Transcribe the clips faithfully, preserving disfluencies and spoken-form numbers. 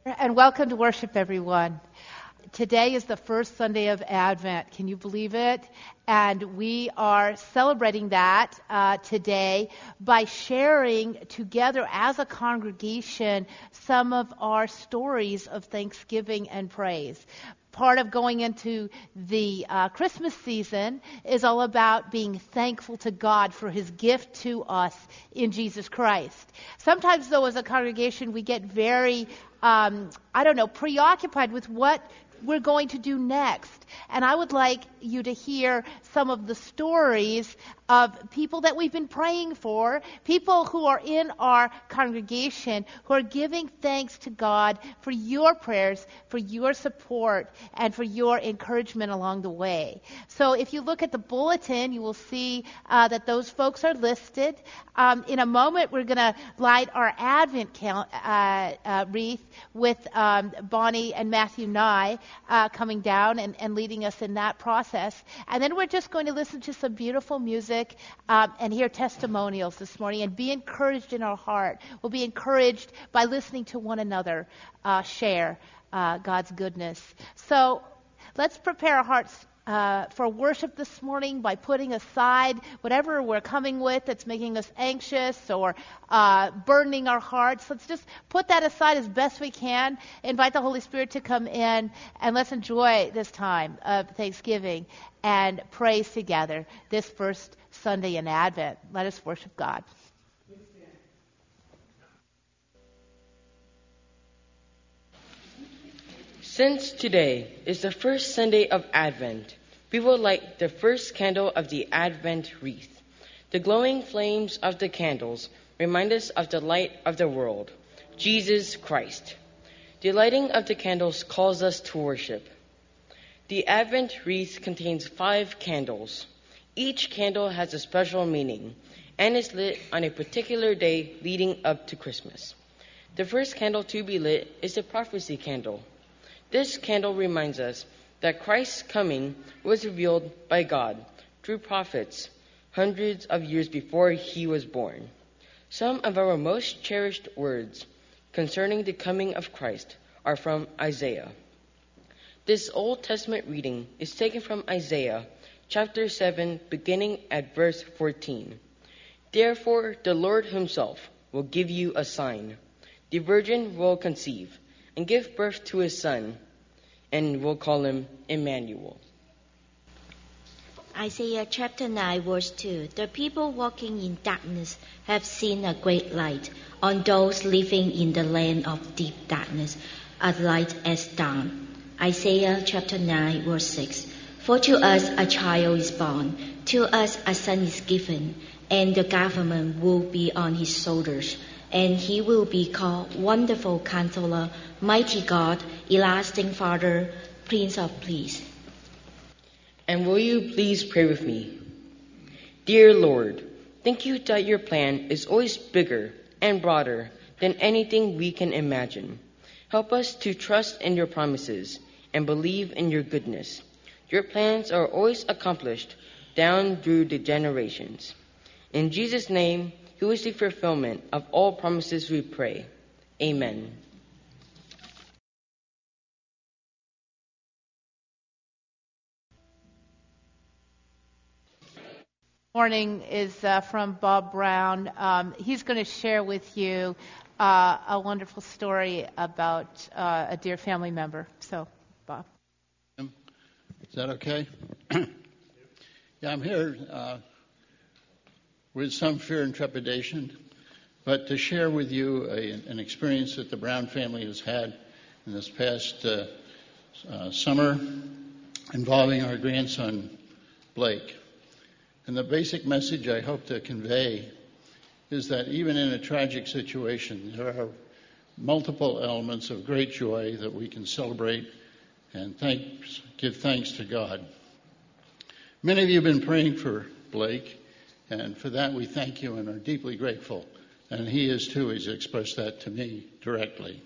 And welcome to worship, everyone. Today is the first Sunday of Advent. Can you believe it? And we are celebrating that uh, today by sharing together as a congregation some of our stories of thanksgiving and praise. Part of going into the uh, Christmas season is all about being thankful to God for His gift to us in Jesus Christ. Sometimes, though, as a congregation, we get very, um, I don't know, preoccupied with what we're going to do next. And I would like you to hear some of the stories of people that we've been praying for, people who are in our congregation who are giving thanks to God for your prayers, for your support, and for your encouragement along the way. So if you look at the bulletin, you will see uh, that those folks are listed. Um, in a moment, we're going to light our Advent count, uh, uh, wreath with um, Bonnie and Matthew Nye uh, coming down and, and leading us in that process. And then we're just going to listen to some beautiful music um, and hear testimonials this morning and be encouraged in our heart. We'll be encouraged by listening to one another uh, share uh, God's goodness. So let's prepare our hearts Uh, for worship this morning by putting aside whatever we're coming with that's making us anxious or uh, burdening our hearts. Let's just put that aside as best we can. Invite the Holy Spirit to come in, and let's enjoy this time of Thanksgiving and praise together this first Sunday in Advent. Let us worship God. Since today is the first Sunday of Advent, we will light the first candle of the Advent wreath. The glowing flames of the candles remind us of the light of the world, Jesus Christ. The lighting of the candles calls us to worship. The Advent wreath contains five candles. Each candle has a special meaning and is lit on a particular day leading up to Christmas. The first candle to be lit is the prophecy candle. This candle reminds us that Christ's coming was revealed by God through prophets hundreds of years before he was born. Some of our most cherished words concerning the coming of Christ are from Isaiah. This Old Testament reading is taken from Isaiah chapter seven, beginning at verse fourteen. Therefore, the Lord himself will give you a sign. The virgin will conceive and give birth to a son, and we'll call him Emmanuel. Isaiah chapter nine, verse two. The people walking in darkness have seen a great light. On those living in the land of deep darkness, a light as dawn. Isaiah chapter nine, verse six. For to us a child is born, to us a son is given, and the government will be on his shoulders. And he will be called Wonderful Counselor, Mighty God, Everlasting Father, Prince of Peace. And will you please pray with me? Dear Lord, thank you that your plan is always bigger and broader than anything we can imagine. Help us to trust in your promises and believe in your goodness. Your plans are always accomplished down through the generations. In Jesus' name, who is the fulfillment of all promises, we pray. Amen. Morning is uh, from Bob Brown. Um, he's going to share with you uh, a wonderful story about uh, a dear family member. So, Bob. Is that okay? Yeah, I'm here uh, with some fear and trepidation, but to share with you a, an experience that the Brown family has had in this past uh, uh, summer involving our grandson, Blake. And the basic message I hope to convey is that even in a tragic situation, there are multiple elements of great joy that we can celebrate and thanks, give thanks to God. Many of you have been praying for Blake, and for that we thank you and are deeply grateful. And he is too. He's expressed that to me directly.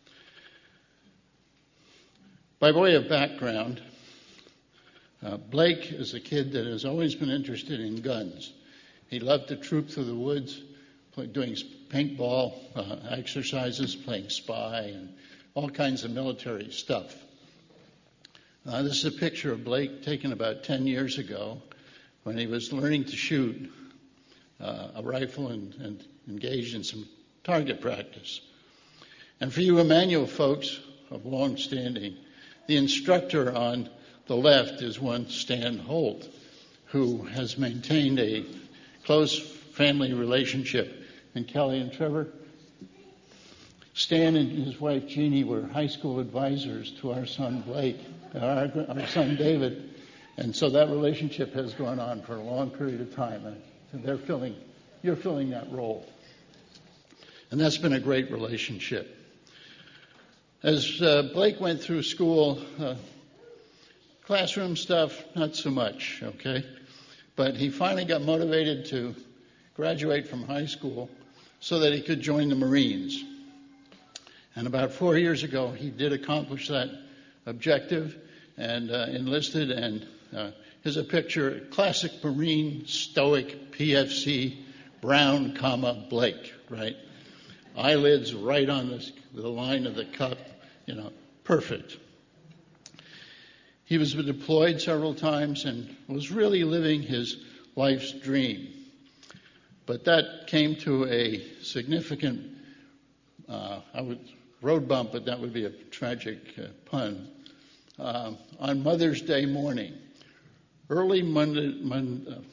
By way of background, uh, Blake is a kid that has always been interested in guns. He loved to troop through the woods, play, doing paintball uh, exercises, playing spy, and all kinds of military stuff. Uh, this is a picture of Blake taken about ten years ago when he was learning to shoot uh, a rifle and, and engaged in some target practice. And for you Emmanuel folks of long standing, the instructor on the left is one Stan Holt, who has maintained a close family relationship. And Kelly and Trevor, Stan and his wife Jeannie were high school advisors to our son Blake, our, our son David, and so that relationship has gone on for a long period of time. And they're filling, you're filling that role, and that's been a great relationship. As uh, Blake went through school, uh, classroom stuff, not so much, okay? But he finally got motivated to graduate from high school so that he could join the Marines. And about four years ago, he did accomplish that objective and uh, enlisted. And uh, here's a picture, classic Marine, stoic, P F C, Brown, comma, Blake, right? Eyelids right on this, the line of the cup, you know, perfect. He was deployed several times and was really living his life's dream. But that came to a significant uh, I would, road bump, but that would be a tragic uh, pun. Uh, on Mother's Day morning, early Monday, Mon,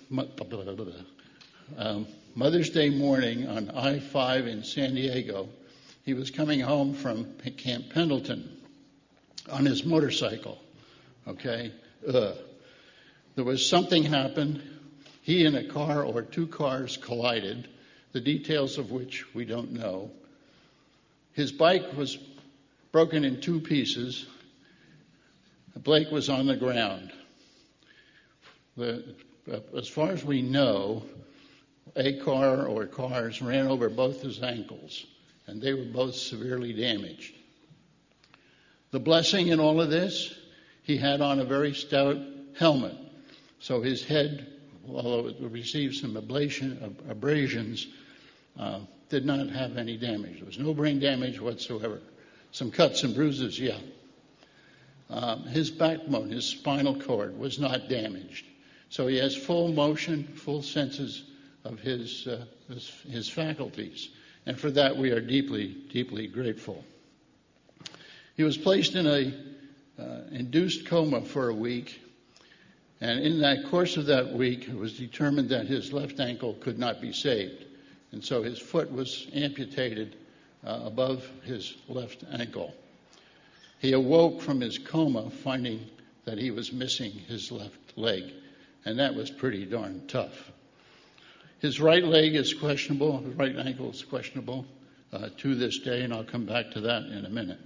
uh, um, Mother's Day morning on I five in San Diego, he was coming home from Camp Pendleton on his motorcycle. Okay, Ugh. There was something happened. He and a car or two cars collided, the details of which we don't know. His bike was broken in two pieces. Blake was on the ground. The, as far as we know, a car or cars ran over both his ankles, and they were both severely damaged. The blessing in all of this, he had on a very stout helmet, so his head, although it received some ablation, abrasions, uh, did not have any damage. There was no brain damage whatsoever. Some cuts and bruises, yeah. Um, his backbone, his spinal cord was not damaged. So he has full motion, full senses of his, uh, his, his faculties. And for that we are deeply, deeply grateful. He was placed in a uh, induced coma for a week. And in that course of that week, it was determined that his left ankle could not be saved. And so his foot was amputated uh, above his left ankle. He awoke from his coma finding that he was missing his left leg. And that was pretty darn tough. His right leg is questionable. His right ankle is questionable uh, to this day, and I'll come back to that in a minute.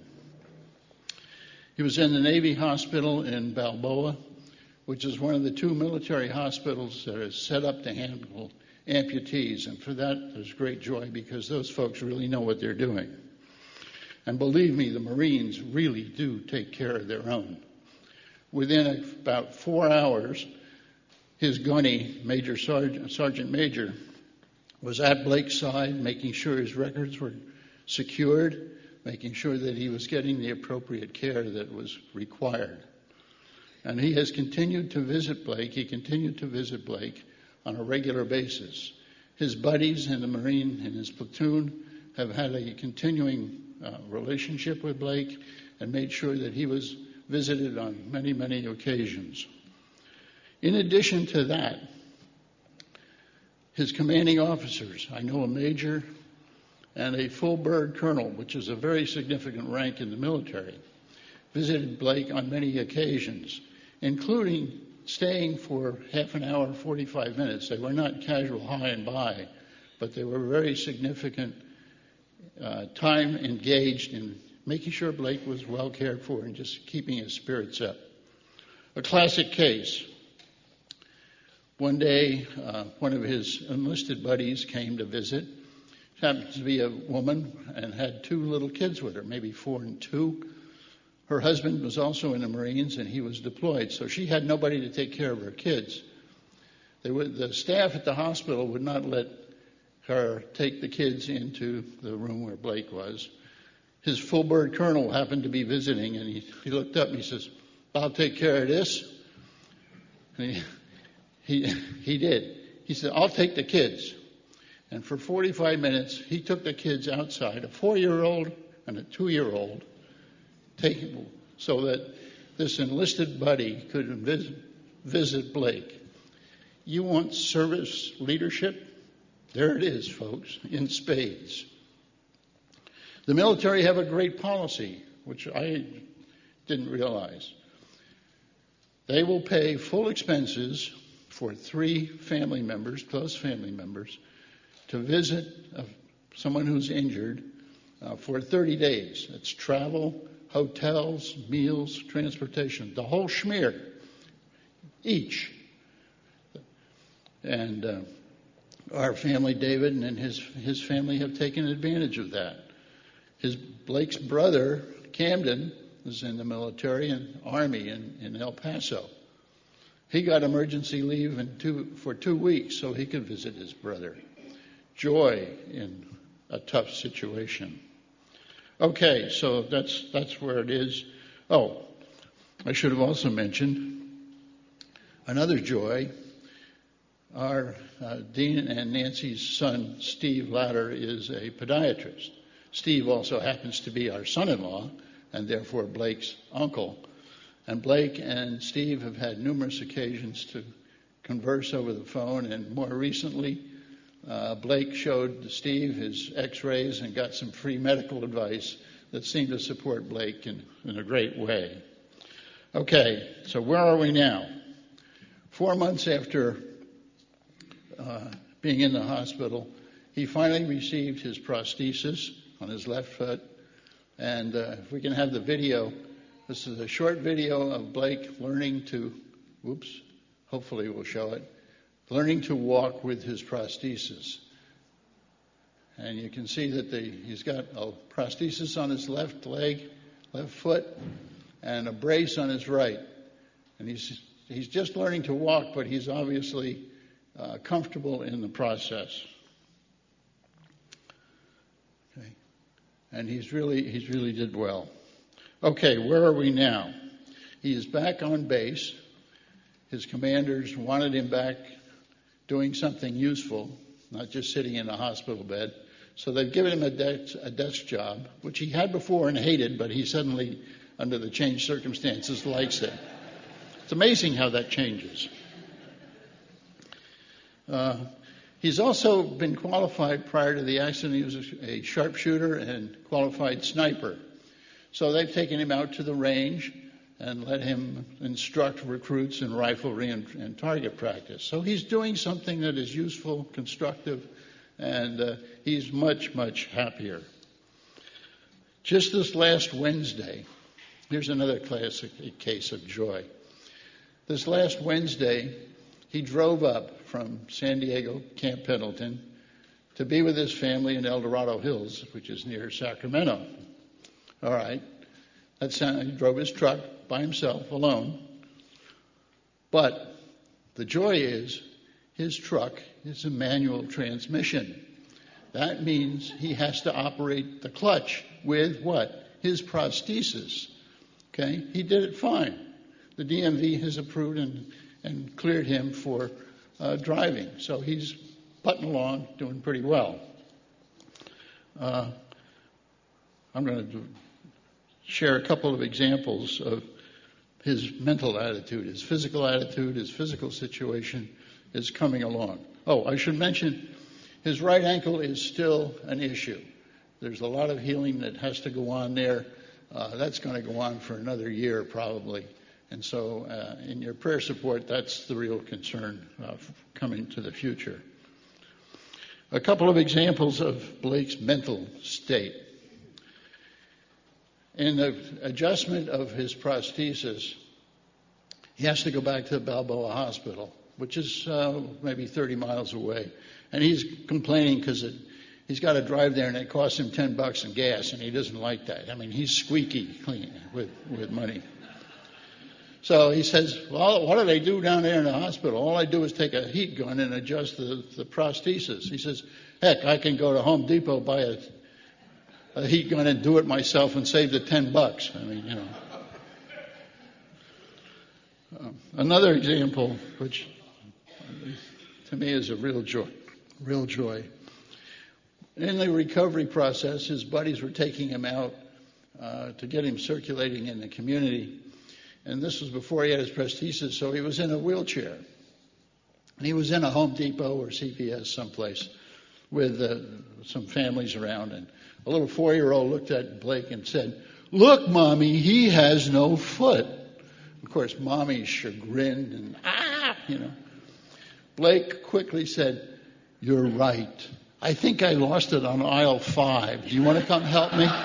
He was in the Navy hospital in Balboa, which is one of the two military hospitals that is set up to handle amputees. And for that, there's great joy because those folks really know what they're doing. And believe me, the Marines really do take care of their own. Within about four hours, his gunny, Major Sergeant, Sergeant Major, was at Blake's side, making sure his records were secured, making sure that he was getting the appropriate care that was required. And he has continued to visit Blake. He continued to visit Blake on a regular basis. His buddies in the Marine, in his platoon, have had a continuing uh, relationship with Blake and made sure that he was visited on many, many occasions. In addition to that, his commanding officers, I know a major and a full bird colonel, which is a very significant rank in the military, visited Blake on many occasions, including staying for half an hour, forty-five minutes. They were not casual hi and bye, but they were very significant uh, time engaged in making sure Blake was well cared for and just keeping his spirits up. A classic case. One day, uh, one of his enlisted buddies came to visit. She happened to be a woman and had two little kids with her, maybe four and two. Her husband was also in the Marines, and he was deployed, so she had nobody to take care of her kids. They would, the staff at the hospital would not let her take the kids into the room where Blake was. his full bird colonel happened to be visiting, and he, he looked up and he says, "I'll take care of this." And he, he, he did. He said, "I'll take the kids." And for forty-five minutes, he took the kids outside, a four-year-old and a two-year-old, taking, so that this enlisted buddy could visit, visit Blake. You want service leadership? There it is, folks, in spades. The military have a great policy, which I didn't realize. They will pay full expenses for three family members, close family members, to visit uh, someone who's injured uh, for thirty days. It's travel, hotels, meals, transportation, the whole schmear, each. And uh, our family, David, and his his family have taken advantage of that. His Blake's brother, Camden, was in the military and Army in, in El Paso. He got emergency leave in two, for two weeks so he could visit his brother. Joy in a tough situation. Okay, so that's that's where it is. Oh, I should have also mentioned another joy. Our uh, Dean and Nancy's son, Steve Latter, is a podiatrist. Steve also happens to be our son-in-law, and therefore Blake's uncle. And Blake and Steve have had numerous occasions to converse over the phone, and more recently, uh, Blake showed Steve his x-rays and got some free medical advice that seemed to support Blake in, in a great way. Okay, so where are we now? Four months after uh, being in the hospital, he finally received his prosthesis on his left foot. And uh, if we can have the video, this is a short video of Blake learning to, whoops, hopefully we'll show it, learning to walk with his prosthesis. And you can see that the, he's got a prosthesis on his left leg, left foot, and a brace on his right. And he's he's just learning to walk, but he's obviously uh, comfortable in the process. Okay, and he's really he's really did well. Okay, where are we now? He is back on base. His commanders wanted him back doing something useful, not just sitting in a hospital bed. So they've given him a desk, a desk job, which he had before and hated, but he suddenly, under the changed circumstances, likes it. It's amazing how that changes. Uh, he's also been qualified prior to the accident. He was a sharpshooter and qualified sniper. So they've taken him out to the range and let him instruct recruits in riflery and, and target practice. So he's doing something that is useful, constructive, and uh, he's much, much happier. Just this last Wednesday, here's another classic case of joy. This last Wednesday, he drove up from San Diego, Camp Pendleton, to be with his family in El Dorado Hills, which is near Sacramento. All right. That's, he drove his truck by himself, alone. But the joy is his truck is a manual transmission. That means he has to operate the clutch with what? His prosthesis. Okay? He did it fine. The D M V has approved and, and cleared him for uh, driving. So he's putting along, doing pretty well. Uh, I'm going to do, share a couple of examples of his mental attitude. His physical attitude, his physical situation is coming along. Oh, I should mention, his right ankle is still an issue. There's a lot of healing that has to go on there. Uh, that's going to go on for another year probably. And so uh, in your prayer support, that's the real concern uh, coming to the future. A couple of examples of Blake's mental state. In the adjustment of his prosthesis, he has to go back to the Balboa Hospital, which is uh, maybe thirty miles away. And he's complaining because he's got to drive there and it costs him ten bucks in gas, and he doesn't like that. I mean, he's squeaky clean with, with money. So he says, well, what do they do down there in the hospital? All I do is take a heat gun and adjust the, the prosthesis. He says, heck, I can go to Home Depot, buy a a heat gun and do it myself and save the ten bucks. I mean, you know. Um, another example, which to me is a real joy, real joy. In the recovery process, his buddies were taking him out uh, to get him circulating in the community. And this was before he had his prosthesis, so he was in a wheelchair. And he was in a Home Depot or C V S someplace with uh, some families around. And a little four-year-old looked at Blake and said, "Look, Mommy, he has no foot." Of course, Mommy chagrined and, ah, you know. Blake quickly said, "You're right. I think I lost it on aisle five. Do you want to come help me?"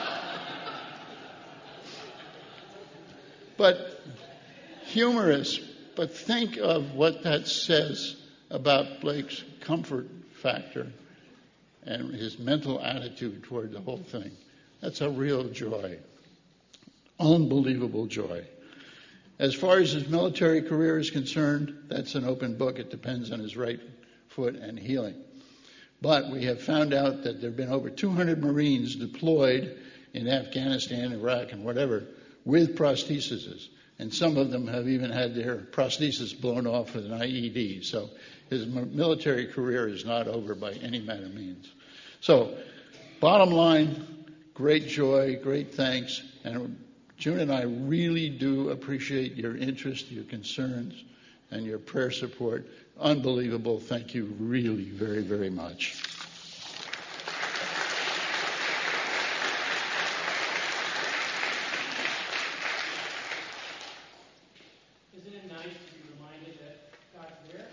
But humorous, but think of what that says about Blake's comfort factor and his mental attitude toward the whole thing. That's a real joy. Unbelievable joy. As far as his military career is concerned, that's an open book. It depends on his right foot and healing. But we have found out that there have been over two hundred Marines deployed in Afghanistan, Iraq, and whatever, with prostheses. And some of them have even had their prosthesis blown off with an I E D. So his military career is not over by any manner of means. So, bottom line, great joy, great thanks. And June and I really do appreciate your interest, your concerns, and your prayer support. Unbelievable. Thank you really very, very much. Isn't it nice to be reminded that God's there?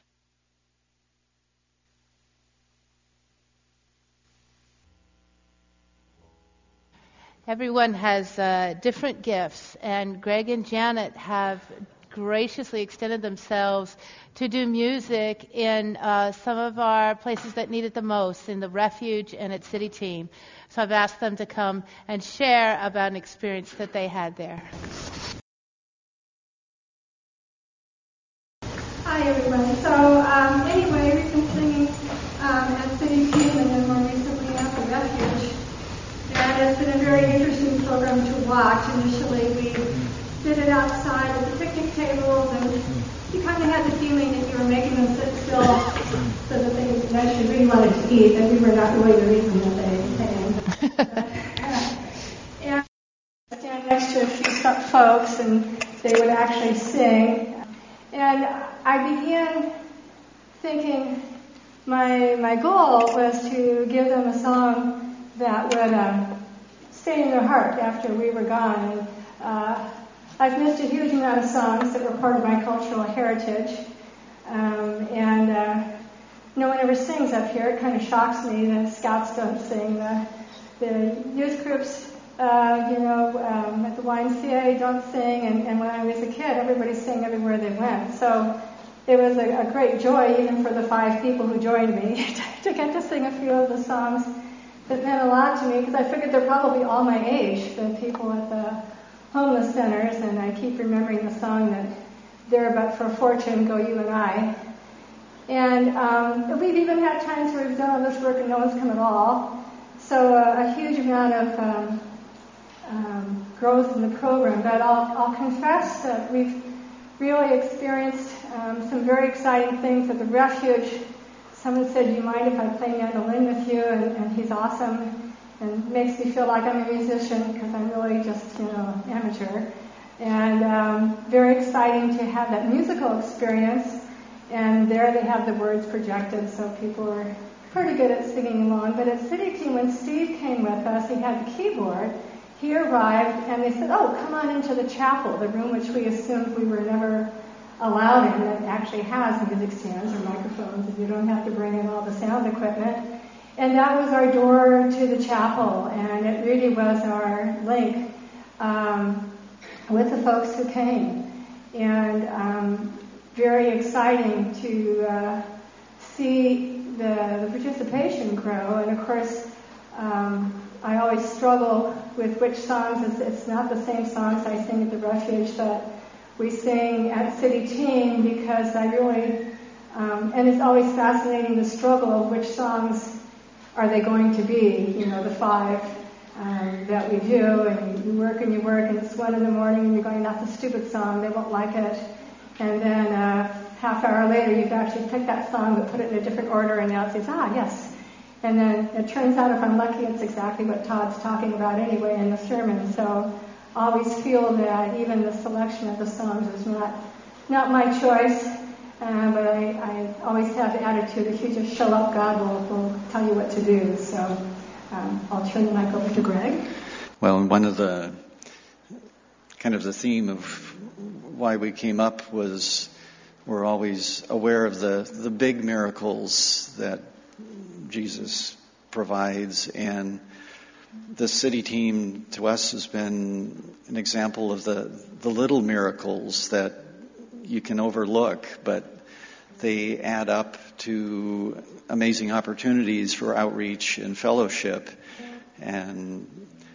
Everyone has uh, different gifts, and Greg and Janet have graciously extended themselves to do music in uh, some of our places that need it the most, in the Refuge and at City Team. So I've asked them to come and share about an experience that they had there. Hi, everyone. So um, anyway, we've been singing um, at City Team and then more recently at the Refuge. And it's been a very interesting program to watch. Initially, we did it outside at the picnic tables, and you kind of had the feeling that you were making them sit still so that they eventually really wanted to eat, and we were not really the reason that they came. And I stand next to a few folks, and they would actually sing. And I began thinking my my goal was to give them a song that would uh, stay in their heart after we were gone. And, uh, I've missed a huge amount of songs that were part of my cultural heritage, um, and uh, no one ever sings up here. It kind of shocks me that scouts don't sing. The, the youth groups, uh, you know, um, at the Y M C A don't sing, and, and when I was a kid, everybody sang everywhere they went. So it was a, a great joy, even for the five people who joined me, to get to sing a few of the songs that meant a lot to me, because I figured they're probably all my age, the people at the homeless centers, and I keep remembering the song that "There But for Fortune Go You and I." And um, we've even had times where we've done all this work and no one's come at all. So uh, a huge amount of um, um, growth in the program. But I'll, I'll confess that we've really experienced um, some very exciting things at the Refuge. Someone said, "Do you mind if I play mandolin with you?" And, and he's awesome and makes me feel like I'm a musician, because I'm really just, you know, amateur. And um, very exciting to have that musical experience. And there they have the words projected, so people are pretty good at singing along. But at City Team, when Steve came with us, he had the keyboard. He arrived, and they said, "Oh, come on into the chapel," the room which we assumed we were never allowed in, that actually has music stands or microphones, and you don't have to bring in all the sound equipment. And that was our door to the chapel, and it really was our link um, with the folks who came. And um, very exciting to uh, see the, the participation grow. And of course, um, I always struggle with which songs. It's, it's not the same songs I sing at the Refuge that we sing at City Team, because I really, um, and it's always fascinating, the struggle of which songs are they going to be? You know, the five um, that we do, and you work and you work, and it's one in the morning, and you're going, that's a stupid song, they won't like it. And then uh, half hour later, you've actually picked that song but put it in a different order, and now it says, ah, yes. And then it turns out, if I'm lucky, it's exactly what Todd's talking about anyway in the sermon. So always feel that even the selection of the songs is not not my choice, uh, but I, I always have the attitude, if you just show up, God will, will tell you what to do. So um, I'll turn the mic over to Greg. Well, and one of the, kind of the theme of why we came up was we're always aware of the, the big miracles that Jesus provides, and the city team to us has been an example of the, the little miracles that you can overlook, but they add up to amazing opportunities for outreach and fellowship. And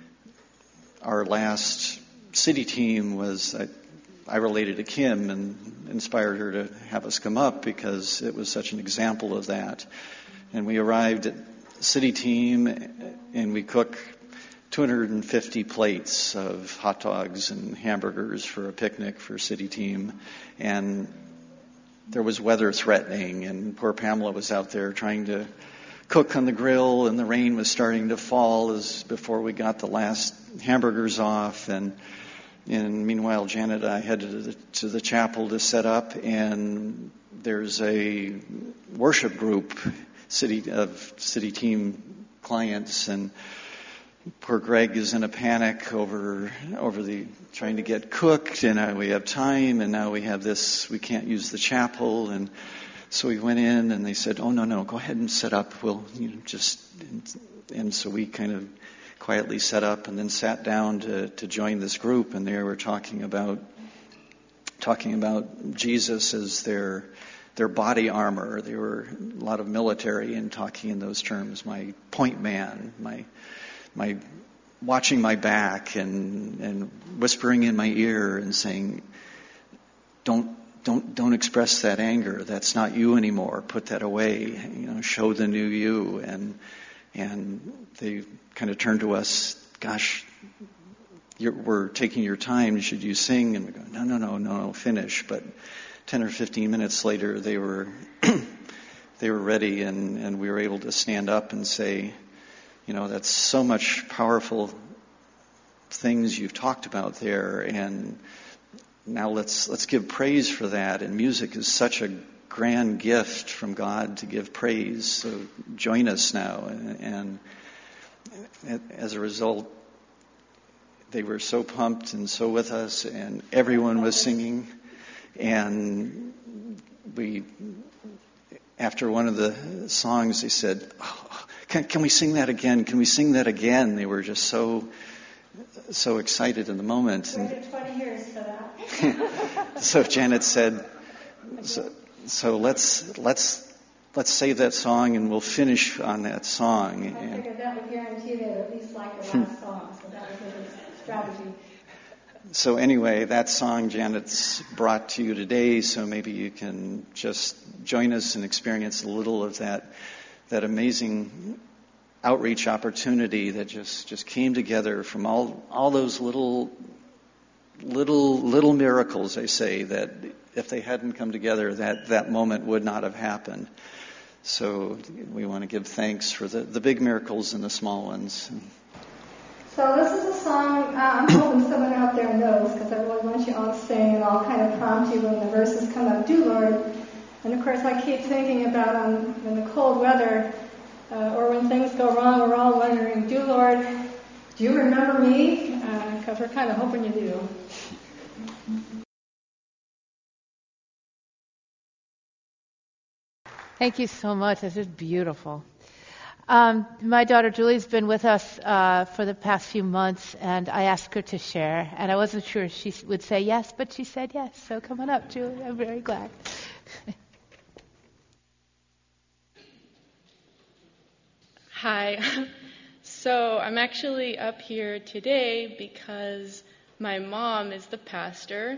our last city team was, I, I related to Kim and inspired her to have us come up because it was such an example of that. And we arrived at city team and we cook two hundred fifty plates of hot dogs and hamburgers for a picnic for city team. And there was weather threatening, and poor Pamela was out there trying to cook on the grill, and the rain was starting to fall as before we got the last hamburgers off. And, and meanwhile, Janet and I headed to the, to the chapel to set up, and there's a worship group city of city team clients, and poor Greg is in a panic over over the trying to get cooked, and now we have time, and now we have this, we can't use the chapel. And so we went in, and they said, oh no no go ahead and set up, we'll you know just and, and so we kind of quietly set up and then sat down to to join this group, and they were talking about talking about Jesus as their their body armor. They were a lot of military and talking in those terms, my point man, my my watching my back, and and whispering in my ear and saying, don't don't don't express that anger, that's not you anymore, put that away, you know, show the new you. And and they kind of turned to us, gosh, you're, we're taking your time, should you sing? And we go, no no no no no finish. But ten or fifteen minutes later, they were they were ready, and and we were able to stand up and say, you know, that's so much powerful things you've talked about there, and now let's let's give praise for that. And music is such a grand gift from God to give praise. So join us now. And, and as a result, they were so pumped and so with us, and everyone was singing. And we, after one of the songs, they said, oh, Can, can we sing that again? Can we sing that again? They were just so, so excited in the moment. Waited twenty years for that. So Janet said, so, so let's let's let's save that song and we'll finish on that song. I figured that would guarantee they would at least like the last song, so that was his strategy. So anyway, that song Janet's brought to you today, so maybe you can just join us and experience a little of that. That amazing outreach opportunity that just, just came together from all all those little little little miracles, they say, that if they hadn't come together, that, that moment would not have happened. So we want to give thanks for the, the big miracles and the small ones. So this is a song uh, I'm hoping someone out there knows, because I really want you all to sing, and I'll kind of prompt you when the verses come up. Do, Lord. And of course, I keep thinking about um, in the cold weather, uh, or when things go wrong, we're all wondering, do, Lord, do you remember me? Because uh, we're kind of hoping you do. Thank you so much. This is beautiful. Um, my daughter Julie's been with us uh, for the past few months, and I asked her to share, and I wasn't sure if she would say yes, but she said yes. So come on up, Julie. I'm very glad. Hi. So I'm actually up here today because my mom is the pastor.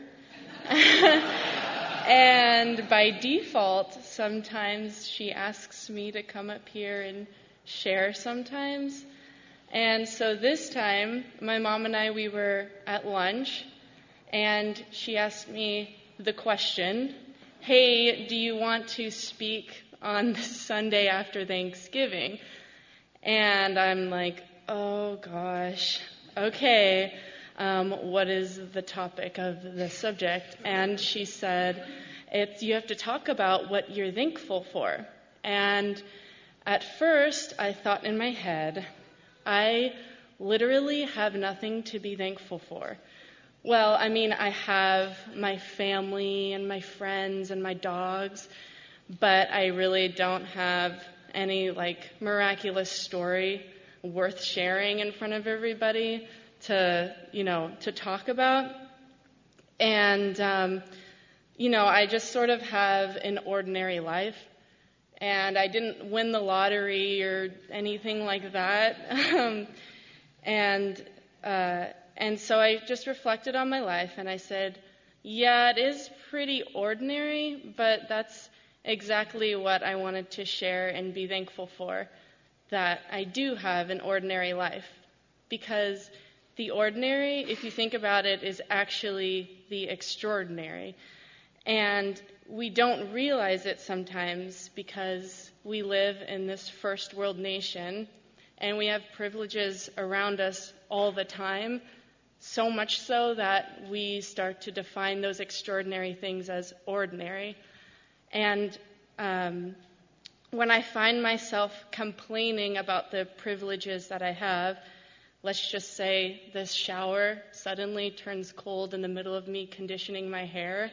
And by default, sometimes she asks me to come up here and share sometimes. And so this time, my mom and I, we were at lunch, and she asked me the question, hey, do you want to speak on the Sunday after Thanksgiving? And I'm like, oh gosh, okay, um, what is the topic of the subject? And she said, it's, you have to talk about what you're thankful for. And at first, I thought in my head, I literally have nothing to be thankful for. Well, I mean, I have my family and my friends and my dogs, but I really don't have any, like, miraculous story worth sharing in front of everybody to, you know, to talk about. And, um, you know, I just sort of have an ordinary life. And I didn't win the lottery or anything like that. um, and, uh, and so I just reflected on my life, and I said, yeah, it is pretty ordinary, but that's exactly what I wanted to share and be thankful for, that I do have an ordinary life. Because the ordinary, if you think about it, is actually the extraordinary. And we don't realize it sometimes because we live in this first world nation, and we have privileges around us all the time, so much so that we start to define those extraordinary things as ordinary. And um, when I find myself complaining about the privileges that I have, let's just say this shower suddenly turns cold in the middle of me conditioning my hair,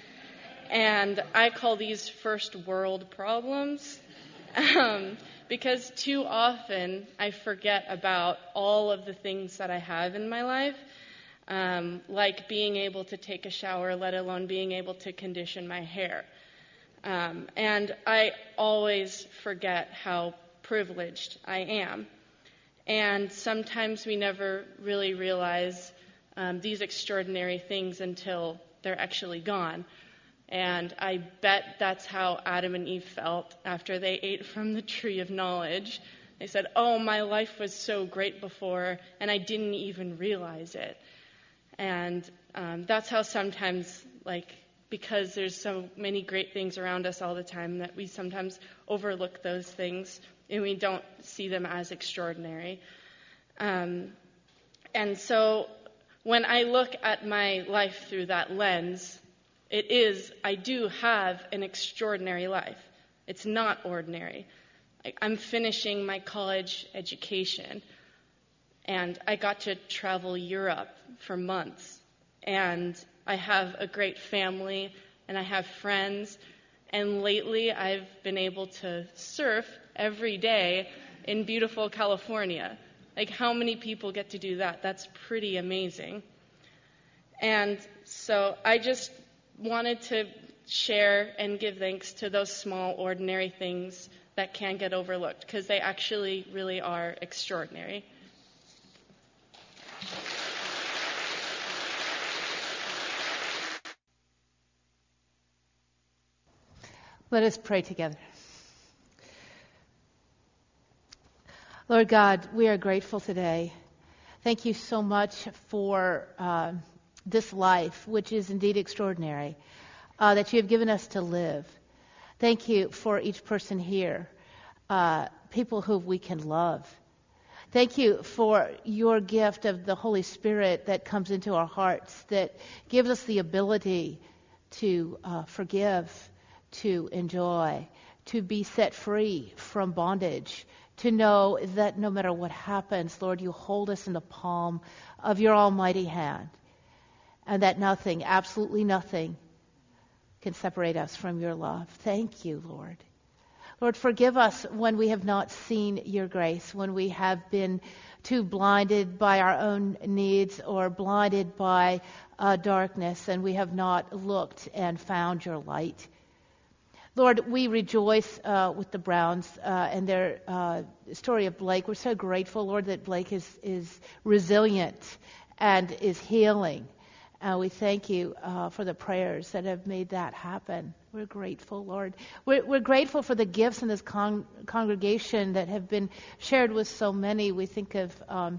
and I call these first world problems, um, because too often I forget about all of the things that I have in my life, um, like being able to take a shower, let alone being able to condition my hair. Um, and I always forget how privileged I am. And sometimes we never really realize um, these extraordinary things until they're actually gone. And I bet that's how Adam and Eve felt after they ate from the tree of knowledge. They said, oh, my life was so great before, and I didn't even realize it. And um, that's how sometimes, like, because there's so many great things around us all the time, that we sometimes overlook those things, and we don't see them as extraordinary. Um, and so when I look at my life through that lens, it is, I do have an extraordinary life. It's not ordinary. Like, I'm finishing my college education, and I got to travel Europe for months, and I have a great family, and I have friends, and lately I've been able to surf every day in beautiful California. Like, how many people get to do that? That's pretty amazing. And so I just wanted to share and give thanks to those small, ordinary things that can get overlooked, because they actually really are extraordinary. Let us pray together. Lord God, we are grateful today. Thank you so much for uh, this life, which is indeed extraordinary, uh, that you have given us to live. Thank you for each person here, uh, people who we can love. Thank you for your gift of the Holy Spirit that comes into our hearts, that gives us the ability to uh, forgive, to enjoy, to be set free from bondage, to know that no matter what happens, Lord, you hold us in the palm of your almighty hand, and that nothing, absolutely nothing, can separate us from your love. Thank you, Lord. Lord, forgive us when we have not seen your grace, when we have been too blinded by our own needs or blinded by uh, darkness, and we have not looked and found your light. Lord, we rejoice uh, with the Browns uh, and their uh, story of Blake. We're so grateful, Lord, that Blake is, is resilient and is healing And we thank you uh, for the prayers that have made that happen. We're grateful, Lord. We're, we're grateful for the gifts in this con- congregation that have been shared with so many. We think of um,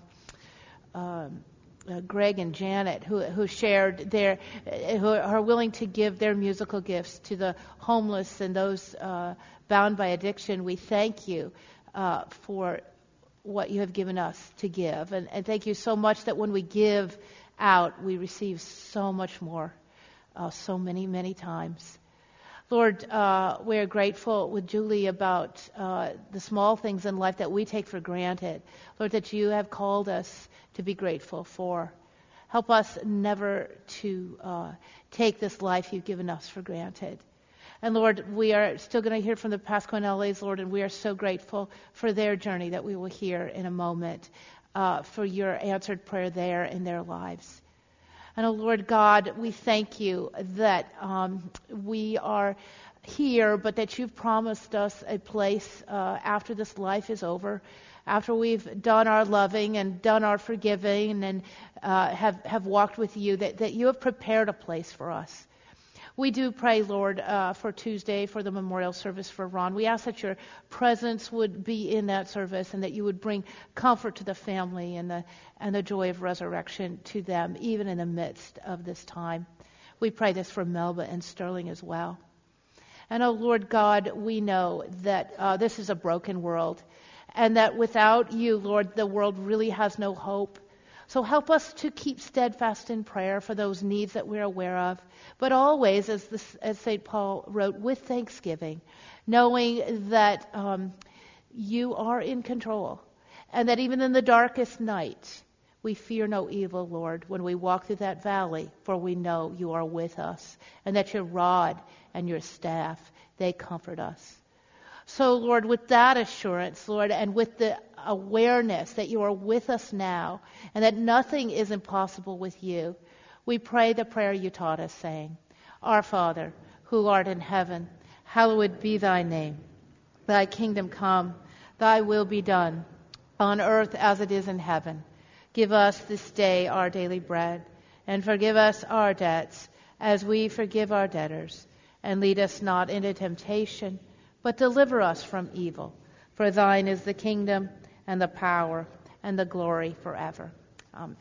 um, uh, Greg and Janet, who who shared their, uh, who are willing to give their musical gifts to the homeless and those uh, bound by addiction. We thank you uh, for what you have given us to give, and, and thank you so much that when we give out, we receive so much more, uh, so many, many times. Lord, uh, we're grateful with Julie about uh, the small things in life that we take for granted. Lord, that you have called us to be grateful for. Help us never to uh, take this life you've given us for granted. And Lord, we are still going to hear from the Pasquinellis, Lord, and we are so grateful for their journey that we will hear in a moment. Uh, for your answered prayer there in their lives. And, oh, Lord God, we thank you that um, we are here, but that you've promised us a place uh, after this life is over, after we've done our loving and done our forgiving and uh, have, have walked with you, that, that you have prepared a place for us. We do pray, Lord, uh, for Tuesday, for the memorial service for Ron. We ask that your presence would be in that service and that you would bring comfort to the family and the and the joy of resurrection to them, even in the midst of this time. We pray this for Melba and Sterling as well. And, oh, Lord God, we know that uh, this is a broken world and that without you, Lord, the world really has no hope. So help us to keep steadfast in prayer for those needs that we're aware of, but always, as, this, as Saint Paul wrote, with thanksgiving, knowing that um, you are in control, and that even in the darkest night, we fear no evil, Lord, when we walk through that valley, for we know you are with us, and that your rod and your staff, they comfort us. So, Lord, with that assurance, Lord, and with the awareness that you are with us now and that nothing is impossible with you, we pray the prayer you taught us, saying, Our Father, who art in heaven, hallowed be thy name. Thy kingdom come, thy will be done, on earth as it is in heaven. Give us this day our daily bread, and forgive us our debts as we forgive our debtors. And lead us not into temptation, but deliver us from evil. For thine is the kingdom and the power and the glory forever. Amen.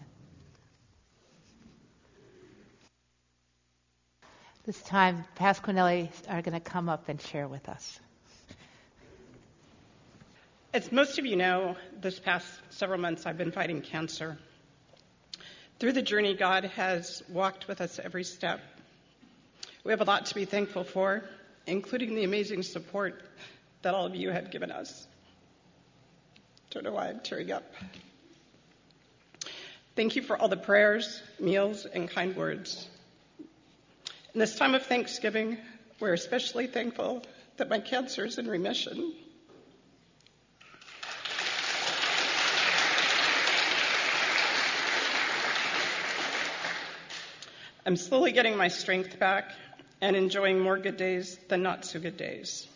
This time, Pasquinelli are going to come up and share with us. As most of you know, this past several months I've been fighting cancer. Through the journey, God has walked with us every step. We have a lot to be thankful for, including the amazing support that all of you have given us. Don't know why I'm tearing up. Thank you for all the prayers, meals, and kind words. In this time of Thanksgiving, we're especially thankful that my cancer is in remission. I'm slowly getting my strength back and enjoying more good days than not so good days.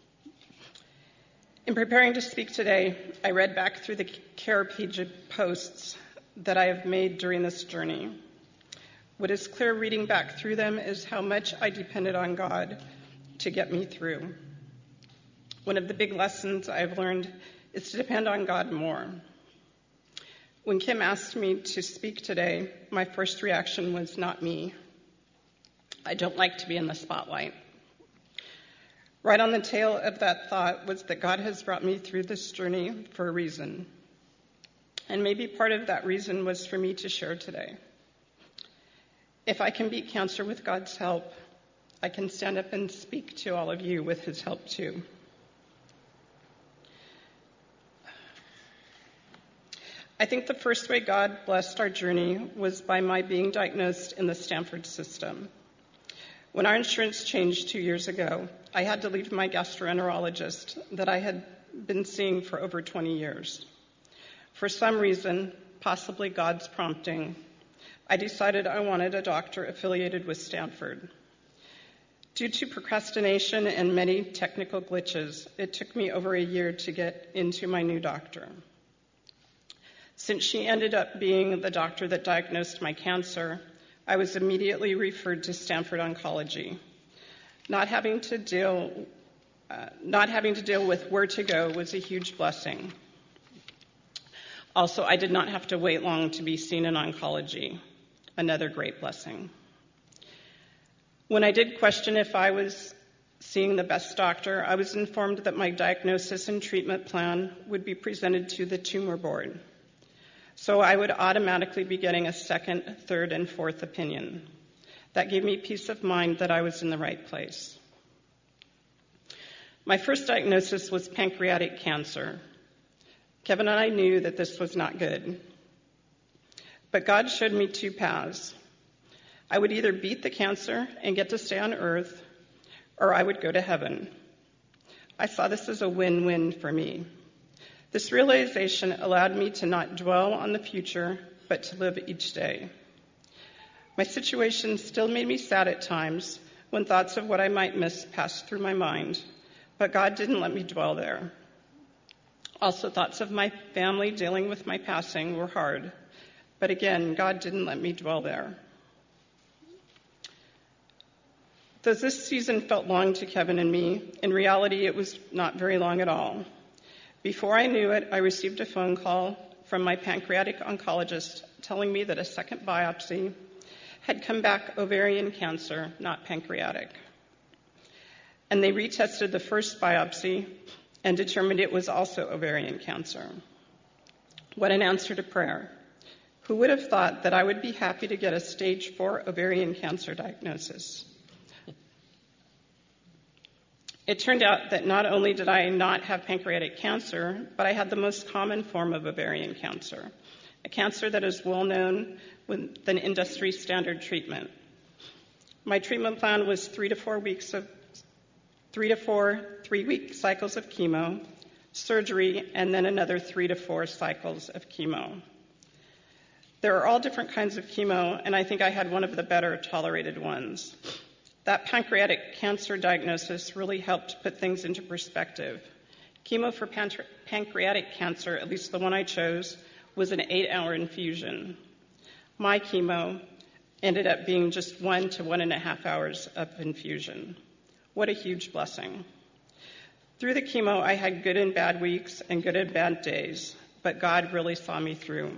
In preparing to speak today, I read back through the care page posts that I have made during this journey. What is clear reading back through them is how much I depended on God to get me through. One of the big lessons I've learned is to depend on God more. When Kim asked me to speak today, my first reaction was not me. I don't like to be in the spotlight. Right on the tail of that thought was that God has brought me through this journey for a reason. And maybe part of that reason was for me to share today. If I can beat cancer with God's help, I can stand up and speak to all of you with his help too. I think the first way God blessed our journey was by my being diagnosed in the Stanford system. When our insurance changed two years ago, I had to leave my gastroenterologist that I had been seeing for over twenty years. For some reason, possibly God's prompting, I decided I wanted a doctor affiliated with Stanford. Due to procrastination and many technical glitches, it took me over a year to get into my new doctor. Since she ended up being the doctor that diagnosed my cancer, I was immediately referred to Stanford Oncology. Not having to deal, uh, not having to deal with where to go was a huge blessing. Also, I did not have to wait long to be seen in oncology. Another great blessing. When I did question if I was seeing the best doctor, I was informed that my diagnosis and treatment plan would be presented to the tumor board. So I would automatically be getting a second, third, and fourth opinion. That gave me peace of mind that I was in the right place. My first diagnosis was pancreatic cancer. Kevin and I knew that this was not good. But God showed me two paths. I would either beat the cancer and get to stay on earth, or I would go to heaven. I saw this as a win-win for me. This realization allowed me to not dwell on the future, but to live each day. My situation still made me sad at times when thoughts of what I might miss passed through my mind, but God didn't let me dwell there. Also, thoughts of my family dealing with my passing were hard, but again, God didn't let me dwell there. Though this season felt long to Kevin and me, in reality, it was not very long at all. Before I knew it, I received a phone call from my pancreatic oncologist telling me that a second biopsy had come back ovarian cancer, not pancreatic. And they retested the first biopsy and determined it was also ovarian cancer. What an answer to prayer. Who would have thought that I would be happy to get a stage four ovarian cancer diagnosis? It turned out that not only did I not have pancreatic cancer, but I had the most common form of ovarian cancer, a cancer that is well known with an industry standard treatment. My treatment plan was three to four weeks of three to four three-week cycles of chemo, surgery, and then another three to four cycles of chemo. There are all different kinds of chemo, and I think I had one of the better tolerated ones. That pancreatic cancer diagnosis really helped put things into perspective. Chemo for pan- pancreatic cancer, at least the one I chose, was an eight-hour infusion. My chemo ended up being just one to one and a half hours of infusion. What a huge blessing. Through the chemo, I had good and bad weeks and good and bad days, but God really saw me through.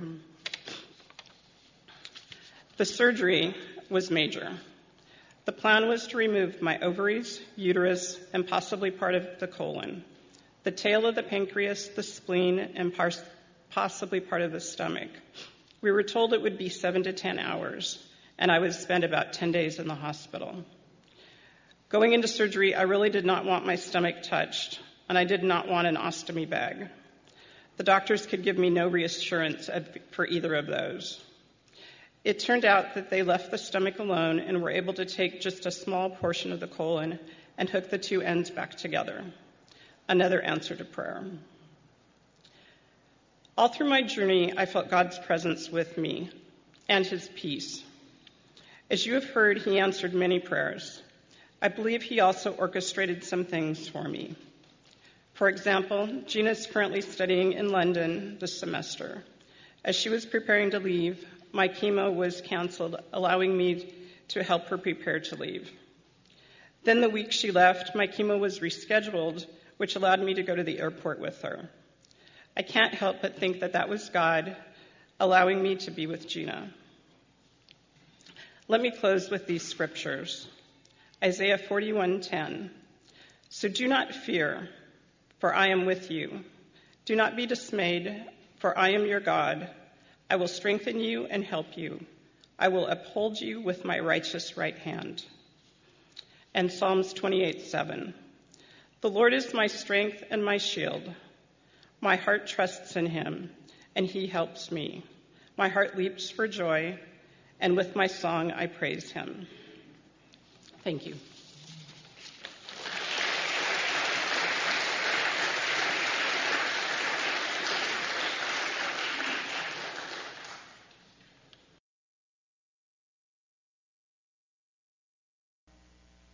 The surgery was major. The plan was to remove my ovaries, uterus, and possibly part of the colon, the tail of the pancreas, the spleen, and pars- possibly part of the stomach. We were told it would be seven to ten hours, and I would spend about ten days in the hospital. Going into surgery, I really did not want my stomach touched, and I did not want an ostomy bag. The doctors could give me no reassurance for either of those. It turned out that they left the stomach alone and were able to take just a small portion of the colon and hook the two ends back together. Another answer to prayer. All through my journey, I felt God's presence with me and his peace. As you have heard, he answered many prayers. I believe he also orchestrated some things for me. For example, Gina is currently studying in London this semester. As she was preparing to leave, my chemo was canceled, allowing me to help her prepare to leave. Then the week she left, my chemo was rescheduled, which allowed me to go to the airport with her. I can't help but think that that was God allowing me to be with Gina. Let me close with these scriptures. Isaiah forty-one ten. So do not fear, for I am with you. Do not be dismayed, for I am your God. I will strengthen you and help you. I will uphold you with my righteous right hand. And Psalms twenty-eight seven. The Lord is my strength and my shield. My heart trusts in him, and he helps me. My heart leaps for joy, and with my song I praise him. Thank you.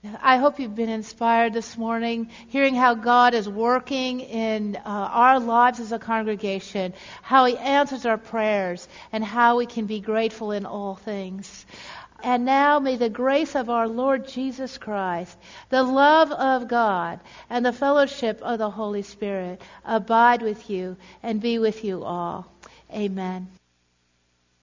I hope you've been inspired this morning, hearing how God is working in uh, our lives as a congregation, how He answers our prayers, and how we can be grateful in all things. And now may the grace of our Lord Jesus Christ, the love of God, and the fellowship of the Holy Spirit abide with you and be with you all. Amen.